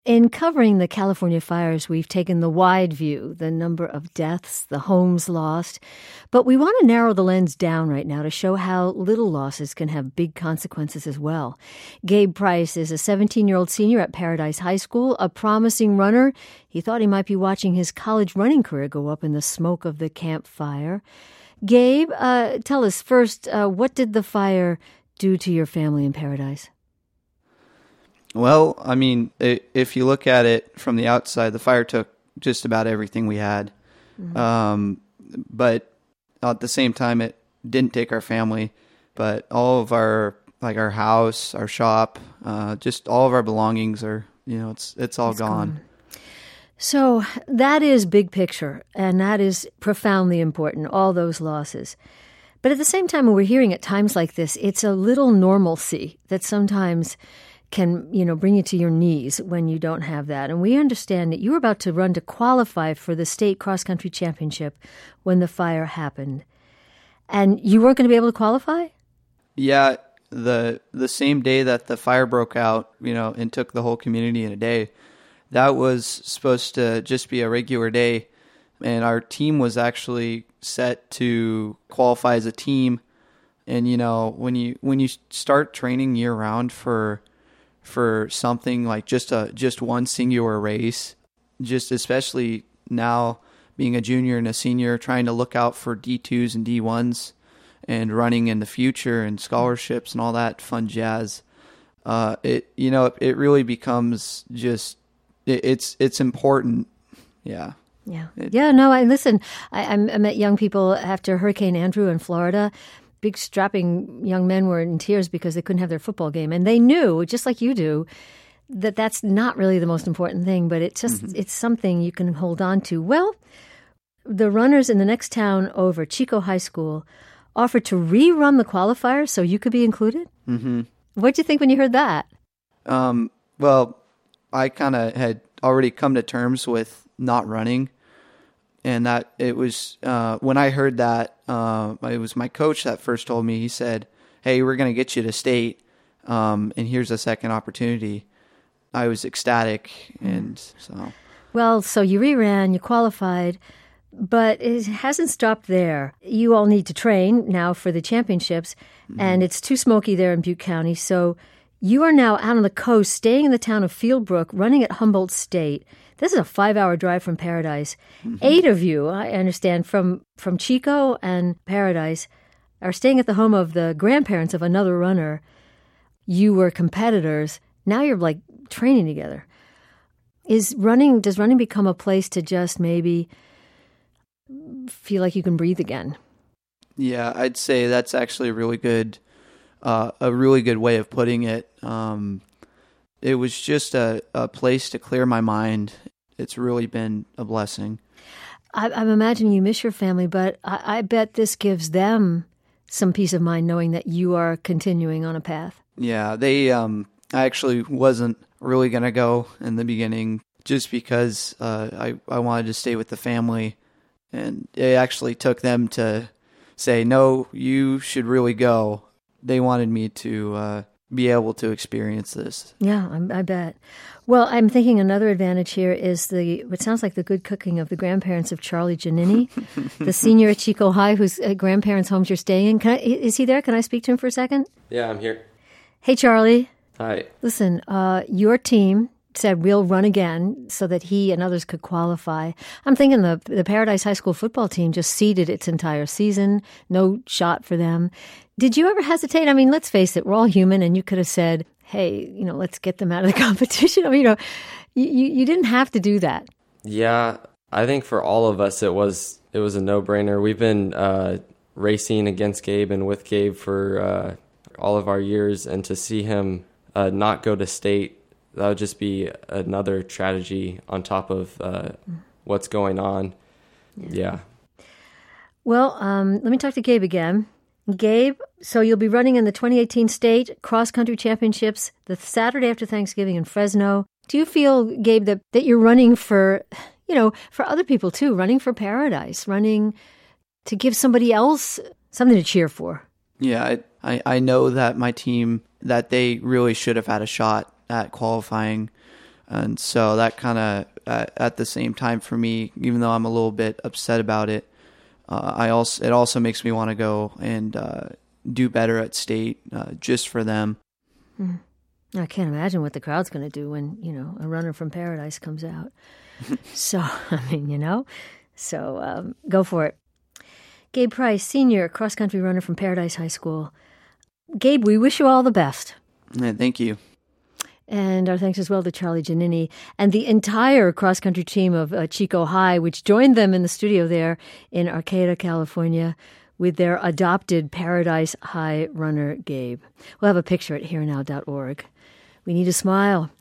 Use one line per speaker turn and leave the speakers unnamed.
In covering the California fires, we've taken the wide view, the number of deaths, the homes lost. But we want to narrow the lens down right now to show how little losses can have big consequences as well. Gabe Price is a 17-year-old senior at Paradise High School, a promising runner. He thought he might be watching his college running career go up in the smoke of the campfire. Gabe, tell us first, what did the fire do to your family in Paradise?
Well, I mean, if you look at it from the outside, the fire took just about everything we had. Mm-hmm. But at the same time, it didn't take our family, but all of our house, our shop, just all of our belongings are, it's all gone.
So that is big picture, and that is profoundly important, all those losses. But at the same time, when we're hearing at times like this, it's a little normalcy that sometimes can, bring you to your knees when you don't have that. And we understand that you were about to run to qualify for the state cross-country championship when the fire happened. And you weren't going to be able to qualify?
Yeah, the same day that the fire broke out, and took the whole community in a day, that was supposed to just be a regular day. And our team was actually set to qualify as a team. And, when you start training year-round for something like just one singular race, just especially now being a junior and a senior, trying to look out for D2s and D1s and running in the future and scholarships and all that fun jazz. It really becomes just, it's important. Yeah.
Yeah. No, I met young people after Hurricane Andrew in Florida. Big strapping young men were in tears because they couldn't have their football game. And they knew, just like you do, that that's not really the most important thing, but it's just, it's something you can hold on to. Well, the runners in the next town over, Chico High School, offered to rerun the qualifier so you could be included? Mm-hmm. What'd you think when you heard that?
Well, I kind of had already come to terms with not running. And that it was, when I heard that, it was my coach that first told me. He said, "Hey, we're going to get you to state, and here's a second opportunity." I was ecstatic, and so.
Well, so you reran, you qualified, but it hasn't stopped there. You all need to train now for the championships, and it's too smoky there in Butte County. So you are now out on the coast, staying in the town of Fieldbrook, running at Humboldt State. This is a 5-hour drive from Paradise. 8 of you, I understand, from Chico and Paradise, are staying at the home of the grandparents of another runner. You were competitors. Now you're like training together. Does running become a place to just maybe feel like you can breathe again?
Yeah, I'd say that's actually a really good way of putting it. It was just a place to clear my mind. It's really been a blessing. I'm imagining
you miss your family, but I bet this gives them some peace of mind knowing that you are continuing on a path.
Yeah, I actually wasn't really going to go in the beginning just because I wanted to stay with the family. And it actually took them to say, "No, you should really go." They wanted me to be able to experience this.
Yeah, I bet. Well, I'm thinking another advantage here is what sounds like the good cooking of the grandparents of Charlie Giannini, the senior at Chico High, whose grandparents' homes you're staying in. Is he there? Can I speak to him for a second?
Yeah, I'm here.
Hey, Charlie.
Hi.
Listen, your team said we'll run again so that he and others could qualify. I'm thinking the Paradise High School football team just seeded its entire season. No shot for them. Did you ever hesitate? I mean, let's face it, we're all human, and you could have said, "Hey, let's get them out of the competition." I mean, you didn't have to do that.
Yeah, I think for all of us, it was a no-brainer. We've been racing against Gabe and with Gabe for all of our years, and to see him not go to state, that would just be another tragedy on top of what's going on. Yeah.
Well, let me talk to Gabe again. Gabe, so you'll be running in the 2018 state cross-country championships the Saturday after Thanksgiving in Fresno. Do you feel, Gabe, that you're running for other people too, running for Paradise, running to give somebody else something to cheer for?
Yeah, I know that my team, that they really should have had a shot at qualifying. And so that kind of, at the same time for me, even though I'm a little bit upset about it, it also makes me want to go and do better at state just for them.
I can't imagine what the crowd's going to do when, a runner from Paradise comes out. So, go for it. Gabe Price, senior cross-country runner from Paradise High School. Gabe, we wish you all the best.
Yeah, thank you.
And our thanks as well to Charlie Giannini and the entire cross-country team of Chico High, which joined them in the studio there in Arcata, California, with their adopted Paradise High runner, Gabe. We'll have a picture at herenow.org. We need a smile.